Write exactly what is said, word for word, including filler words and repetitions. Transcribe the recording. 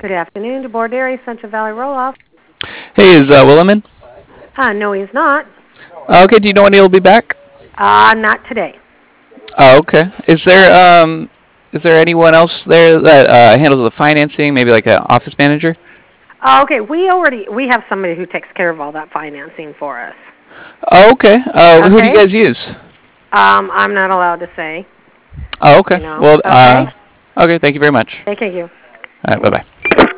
Good afternoon, DeBoer Dairy, Central Valley Roll-Off. Hey, is uh, Willem in? Uh, no, he's not. Uh, okay, do you know when he'll be back? Uh, not today. Oh, okay. Is there um, is there anyone else there that uh, handles the financing? Maybe like an office manager? Uh, okay, we already, we have somebody who takes care of all that financing for us. Oh, okay. Uh, who do you Okay? guys use? Um, I'm not allowed to say, Oh, you okay. know. Well, Okay? uh, okay. Thank you very much. Thank you. All right. Bye bye.